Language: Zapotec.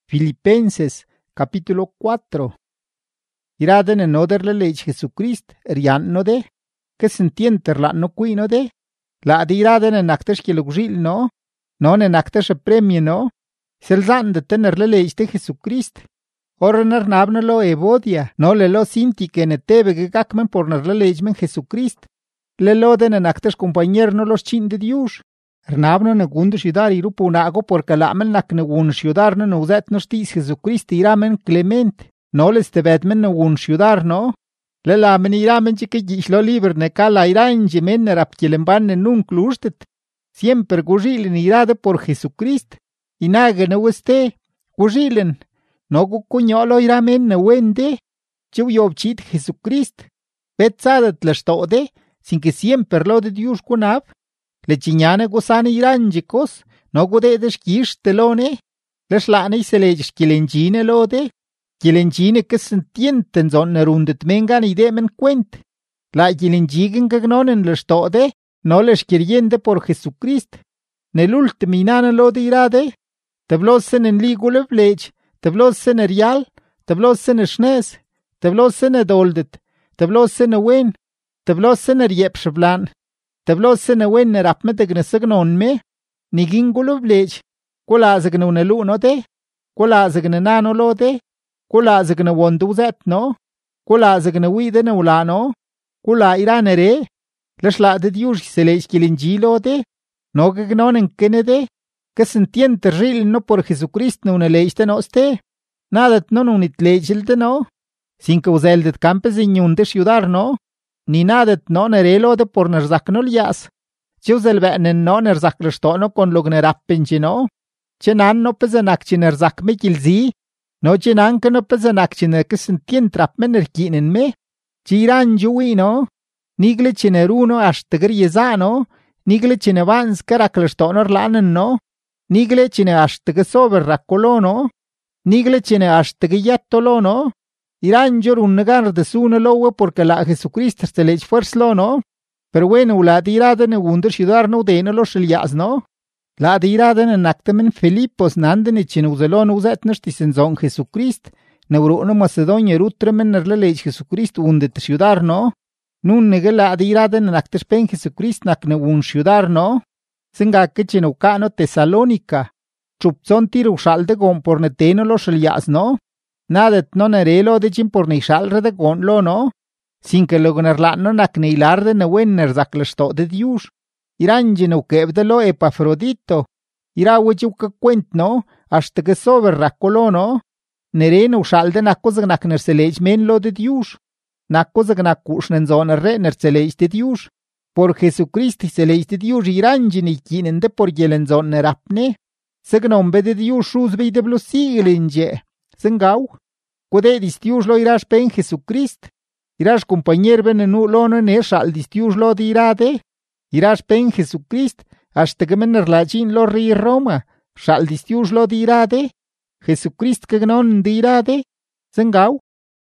Filipenses capítulo 4. Iraden en oder leech Jesucrist rian no de, que sentienter la no qui no de, la de iraden en actes que lugil no en actes premio no, selzan de tener leech de Jesucrist. Orner nabnelo evodia, no le lo sinti que ne tebe que gakmen por ner leechmen Jesucrist. Le loden en actes compañer no los chin de Dios. Rnabno ne gundu ciudad irupu nago porque lamen nak ne gun ciudad no uzet no stis Jesucrist iramen clement. No les te vedmen ne gun ciudad no. Le lamen iramen chique gishlo liber ne kala iranji men rap kilemban ne nun clustet. Siempre gujilen irade por Jesucrist. Inage ne ueste, gujilen. No gucuñolo iramen ne wende. Chiu yobchit Jesucrist. Betzadet les tode, sin que siempre lo de Dios kunab. Le chiñane gusane iranjicos, no gudedes kish telone, les lane se leges kilengine lode, kilengine que sentienten sonne rundet mengan idemen cuent. La kilengigen gagnonen les tode, no les queriende por Jesucrist. Nel ultiminane lode irade, te blossen en ligule vlech, te blossen rial, te blossen schnes, te blossen doldet, te blossen wen, te blossen riepscheblan. Te blossen wen rapme de gnesagnon me, ni gingulo vlech, kola zagne no de, kola zagne nano lo de, kola zagne wondu zet no, kola zagne wide no ulano, kola iranere, lesla de Dios se le esquilingilo de, no gagnon en kenede, que sentiente ril no por Jesucrist no une leiste no ste, nada non unit lechil de no, sin que uzel de campes in de ciudad no, ni nadet no nerelo de por nerzaknol yas. Chiuzel venen no nerzaklestono con lognerappenchi no. Chenan no pesanakchi nerzakme kilzi. No chenan que no pesanakchi ne que sentien trapme nerkinen me. Chiran jui no. Nigle chineruno ashtegr yezano. Nigle chinevans karaklestono lanen no. Nigle chine ashteg sober rakolono. Nigle chine ashteg yattolo no. Irán yor un negar de sune lowe porque la Jesucristo se le esfuerzo no. Pero bueno, la dirada ne wunder ciudad no de no los elias no. La dirada ne naktemen Filipos nanden ichin uzelon uzet nestisen son Jesucrist. Neurono Macedonia rutremen nerle Jesucrist undet ciudad no. Nun nege la dirada ne naktespen Jesucrist nak ne un ciudad no. Senga que chinukano Tesalónica. Chupzon tiru shalde gon por neteno los elias no. Nadet no nerelo de chimpornixal de gonlo no, sin que lo gonerlano naknilar de newenner zaklesto de Dios. Iranji no kebdelo Epafrodito, irawichuka cuent no, hasta que sober rakolo no, nereno shal de nakos naknerselej menlo de Dios, nakos nakushnen zona renerselej de Dios. Por Jesucristo selej de Dios iranji ni kinen de por yelen zona rapne, segnombe de Dios shuzbe de blosigelinje. Sengau, cude distius lo irás pen Jesucrist, irás compañer ben en ulono en al distius lo de irade, irás pen Jesucrist, hasta que mener la chin lo ri Roma, shal distius lo de irade, Jesucrist que non de irade, Sengau.